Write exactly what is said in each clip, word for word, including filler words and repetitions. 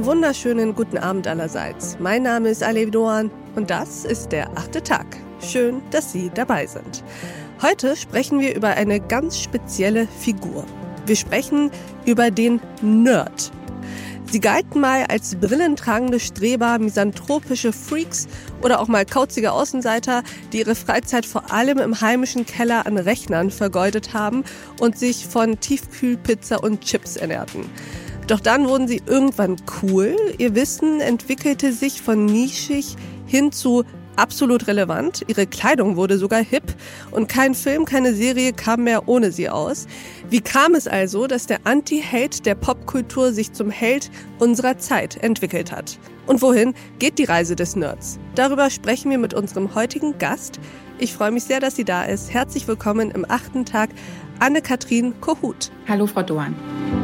Einen wunderschönen guten Abend allerseits. Mein Name ist Alev Doan und das ist der achte Tag. Schön, dass Sie dabei sind. Heute sprechen wir über eine ganz spezielle Figur. Wir sprechen über den Nerd. Sie galten mal als brillentragende Streber, misanthropische Freaks oder auch mal kauzige Außenseiter, die ihre Freizeit vor allem im heimischen Keller an Rechnern vergeudet haben und sich von Tiefkühlpizza und Chips ernährten. Doch dann wurden sie irgendwann cool. Ihr Wissen entwickelte sich von nischig hin zu absolut relevant. Ihre Kleidung wurde sogar hip und kein Film, keine Serie kam mehr ohne sie aus. Wie kam es also, dass der Anti-Held der Popkultur sich zum Held unserer Zeit entwickelt hat? Und wohin geht die Reise des Nerds? Darüber sprechen wir mit unserem heutigen Gast. Ich freue mich sehr, dass sie da ist. Herzlich willkommen im achten Tag, Anne-Kathrin Kohut. Hallo, Frau Doan.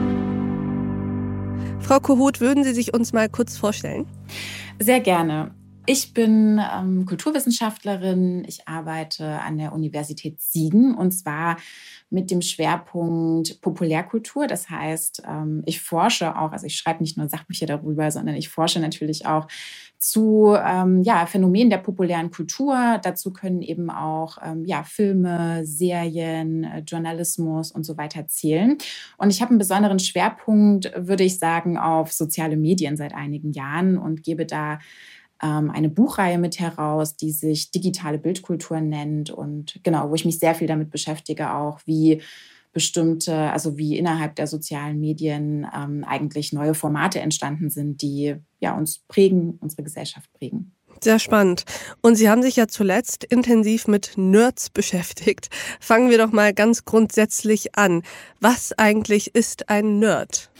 Frau Kohut, würden Sie sich uns mal kurz vorstellen? Sehr gerne. Ich bin ähm, Kulturwissenschaftlerin. Ich arbeite an der Universität Siegen und zwar mit dem Schwerpunkt Populärkultur. Das heißt, ähm, ich forsche auch, also ich schreibe nicht nur Sachbücher darüber, sondern ich forsche natürlich auch zu ähm, ja, Phänomenen der populären Kultur. Dazu können eben auch ähm, ja, Filme, Serien, äh, Journalismus und so weiter zählen. Und ich habe einen besonderen Schwerpunkt, würde ich sagen, auf soziale Medien seit einigen Jahren und gebe da eine Buchreihe mit heraus, die sich digitale Bildkultur nennt und genau, wo ich mich sehr viel damit beschäftige, auch wie bestimmte, also wie innerhalb der sozialen Medien ähm, eigentlich neue Formate entstanden sind, die ja uns prägen, unsere Gesellschaft prägen. Sehr spannend. Und Sie haben sich ja zuletzt intensiv mit Nerds beschäftigt. Fangen wir doch mal ganz grundsätzlich an. Was eigentlich ist ein Nerd?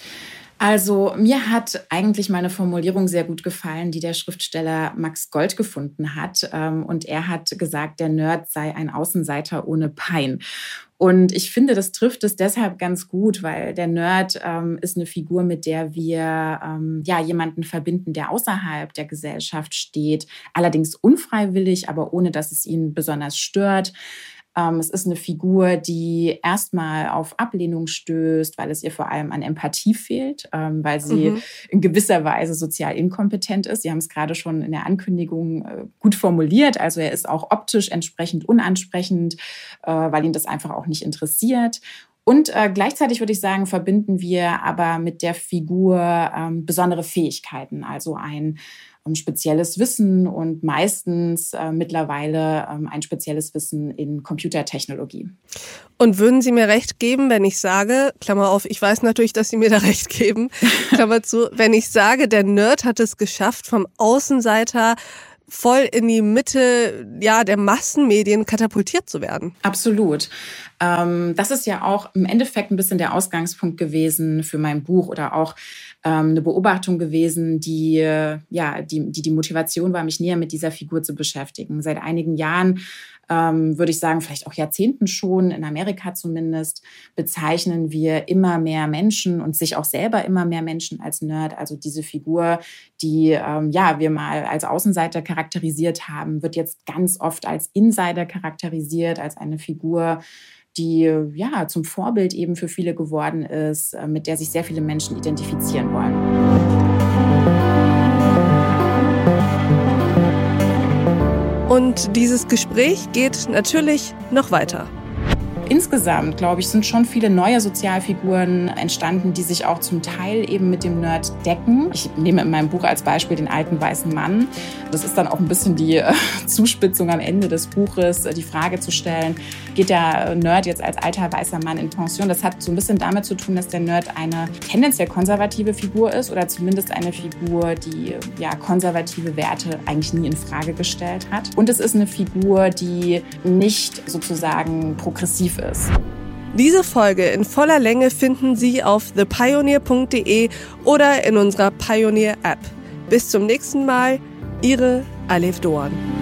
Also mir hat eigentlich meine Formulierung sehr gut gefallen, die der Schriftsteller Max Gold gefunden hat. Und er hat gesagt, der Nerd sei ein Außenseiter ohne Pein. Und ich finde, das trifft es deshalb ganz gut, weil der Nerd ähm, ist eine Figur, mit der wir ähm, ja jemanden verbinden, der außerhalb der Gesellschaft steht, allerdings unfreiwillig, aber ohne dass es ihn besonders stört. Ähm, es ist eine Figur, die erstmal auf Ablehnung stößt, weil es ihr vor allem an Empathie fehlt, ähm, weil sie mhm. in gewisser Weise sozial inkompetent ist. Sie haben es gerade schon in der Ankündigung äh, gut formuliert. Also er ist auch optisch entsprechend unansprechend, äh, weil ihn das einfach auch nicht interessiert. Und äh, gleichzeitig würde ich sagen, verbinden wir aber mit der Figur ähm, besondere Fähigkeiten, also ein ähm, spezielles Wissen und meistens äh, mittlerweile ähm, ein spezielles Wissen in Computertechnologie. Und würden Sie mir recht geben, wenn ich sage, Klammer auf, ich weiß natürlich, dass Sie mir da recht geben, Klammer zu, wenn ich sage, der Nerd hat es geschafft, vom Außenseiter voll in die Mitte ja, der Massenmedien katapultiert zu werden. Absolut. Ähm, das ist ja auch im Endeffekt ein bisschen der Ausgangspunkt gewesen für mein Buch oder auch ähm, eine Beobachtung gewesen, die, ja, die, die die Motivation war, mich näher mit dieser Figur zu beschäftigen. Seit einigen Jahren, ähm, würde ich sagen, vielleicht auch Jahrzehnten schon, in Amerika zumindest, bezeichnen wir immer mehr Menschen und sich auch selber immer mehr Menschen als Nerd. Also diese Figur, die ähm, ja, wir mal als Außenseiter charakterisiert haben, wird jetzt ganz oft als Insider charakterisiert, als eine Figur, die ja zum Vorbild eben für viele geworden ist, mit der sich sehr viele Menschen identifizieren wollen. Und dieses Gespräch geht natürlich noch weiter. Insgesamt, glaube ich, sind schon viele neue Sozialfiguren entstanden, die sich auch zum Teil eben mit dem Nerd decken. Ich nehme in meinem Buch als Beispiel den alten weißen Mann. Das ist dann auch ein bisschen die äh, Zuspitzung am Ende des Buches, äh, die Frage zu stellen, geht der Nerd jetzt als alter weißer Mann in Pension? Das hat so ein bisschen damit zu tun, dass der Nerd eine tendenziell konservative Figur ist oder zumindest eine Figur, die ja konservative Werte eigentlich nie in Frage gestellt hat. Und es ist eine Figur, die nicht sozusagen progressiv ist. Diese Folge in voller Länge finden Sie auf the pioneer punkt de oder in unserer Pioneer App. Bis zum nächsten Mal, Ihre Alev Doan.